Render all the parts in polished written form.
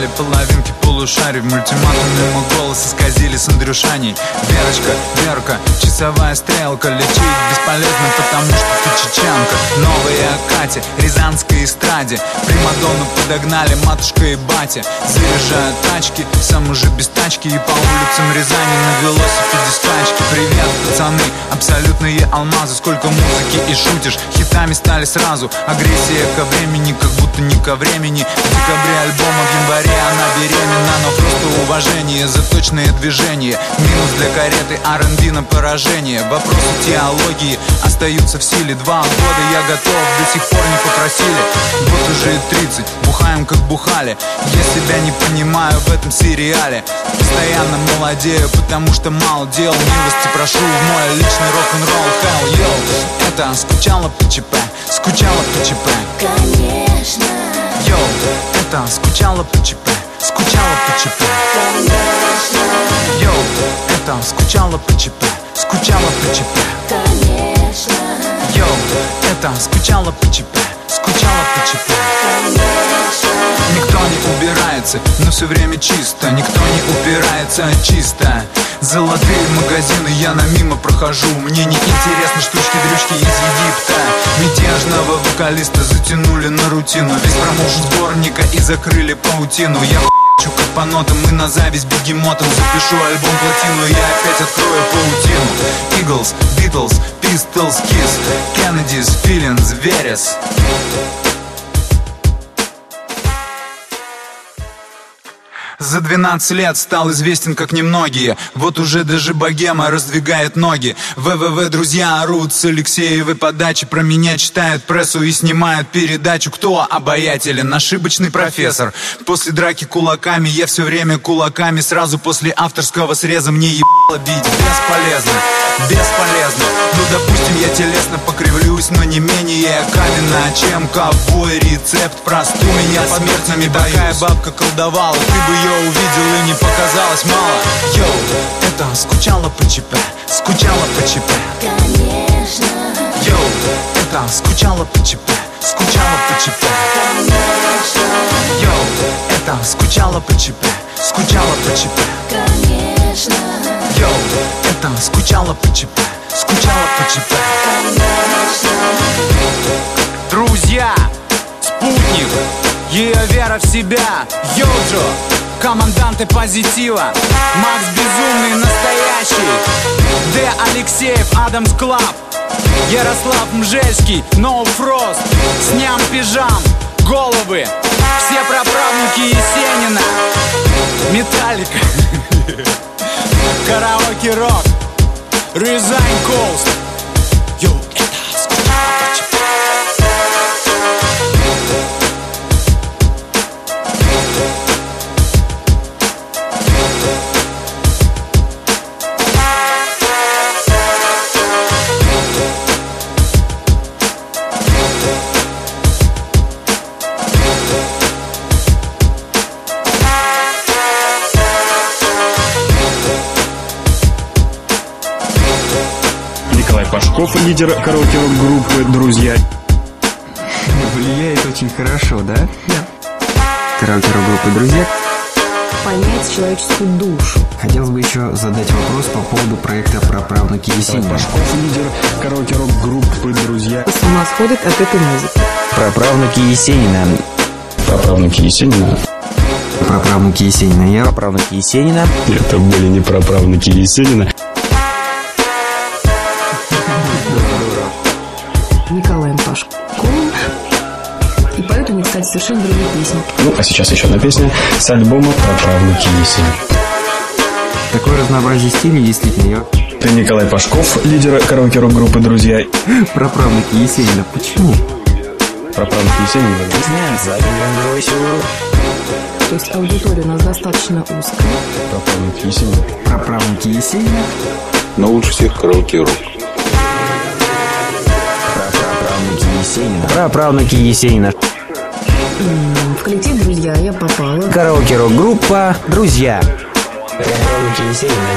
Пропали половинки полушарий, в мультиматуме мой голос исказили с Андрюшаней. Верочка, Верка, часовая стрелка, лечить бесполезно, потому что ты чеченка. Новая Катя, рязанской эстраде, примадонну подогнали матушка и батя. Заряжают тачки, сам уже без тачки, и по улицам Рязани на велосипеде скачки. Привет, пацаны, абсолютные алмазы, сколько музыки и шутишь, хитами стали сразу. Агрессия ко времени, как будто не ко времени. В декабре альбома, в январе она беременна, но просто уважение за точные движения. Минус для кареты, R&B на поражение. Вопросы теологии остаются в силе. 2 года я готов, до сих пор не попросили. Вот уже и 30, бухаем как бухали. Я себя не понимаю в этом сериале. Постоянно молодею, потому что мало дел. Милости прошу в мой личный рок-н-ролл. Hell, yo, это скучала по ЧП, скучала по ЧП. Конечно. Йоу, это скучала по ЧП, скучала по ЧП. Конечно. Йоу, это скучала по ЧП, скучала по ЧП. Конечно. Йоу, это скучала по ЧП, скучала по ЧП. Конечно. Никто не убирается, но все время чисто. Никто не упирается, чисто. Золотые магазины я на мимо прохожу. Мне не интересны штучки-дрючки из Египта. Мятежного вокалиста затянули на рутину. Весь промоушен сборника и закрыли паутину. Я хочу как по нотам и на зависть бегемотом запишу альбом платину. Я опять открою паутину. Eagles, Beatles, Pistols, Kiss, Kennedys, Feelings, Верес. За 12 лет стал известен как немногие. Вот уже даже богема раздвигает ноги. ВВВ друзья орут с Алексеевой подачи. Про меня читают прессу и снимают передачу. Кто обаятелен? Ошибочный профессор. После драки кулаками я все время кулаками. Сразу после авторского среза мне ебало бить. Бесполезно, бесполезно. Ну допустим я телесно покривлюсь, но не менее каменно, чем ковбой. Рецепт прост, у меня под смертными такая бабка колдовала. Ты бы ее увидел и не показалось мало. Йоу, это скучала по ЧП, скучала по ЧП. Конечно. Йоу, это скучала по ЧП, скучала по ЧП. Конечно. Йоу, это скучала по ЧП, скучала по ЧП. Конечно. Йоу, это скучала по ЧП, скучала по ЧП. Конечно. Друзья, спутник, ее вера в себя. Йоджо, команданты позитива. Макс Безумный настоящий. Д. Алексеев, Адамс Клаб. Ярослав Мжельский, No Frost. Сням пижам, головы. Все праправнуки Есенина. Металлика. Караоке рок. Рязань Коуст. Йоу, это скучала по ЧП. Пашков, лидер караоке-рок-группы «Друзья». Влияет очень хорошо, да? Да. Караоке-рок-группы «Друзья». Понять человеческую душу. Хотелось бы еще задать вопрос по поводу проекта «Праправнуки Есенина». Пашков, лидер караоке-рок-группы «Друзья». С ума сходит от этой музыки. «Праправнуки Есенина». Праправнуки Есенина. «Праправнуки Есенина». Я «Праправнуки Есенина». Это были не праправнуки Есенина. Николаем Пашковым. И поют они, кстати, совершенно другие песни. Ну, а сейчас еще одна песня с альбома «Праправнуки Есенина». Такое разнообразие стилей, действительно. Это Николай Пашков, лидер караоке-рок-группы «Друзья». «Праправнуки Есенина». Почему? «Праправнуки Есенина». То есть аудитория у нас достаточно узкая. «Праправнуки Есенина». «Праправнуки Есенина». Но лучше всех караоке-рок. «Праправнуки Есенина». В коллектив «Друзья» я попала. Караоке-рок-группа «Друзья». «Праправнуки Есенина».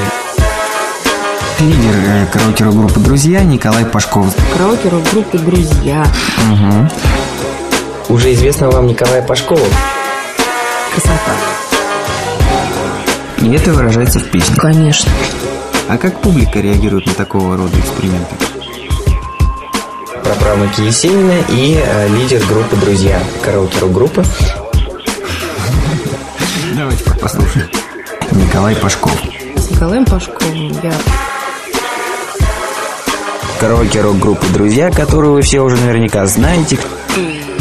Лидер караоке-рок-группы «Друзья» Николай Пашков. Караоке-рок-группы «Друзья». Угу. Уже известного вам Николая Пашкова. красота. И это выражается в песне. Конечно. А как публика реагирует на такого рода эксперименты? Праправнуки Есенина и лидер группы «Друзья», караоке-рок-группы. Давайте послушаем. Николай Пашков. С Николаем Пашковым я... Караоке-рок-группы «Друзья», которую вы все уже наверняка знаете.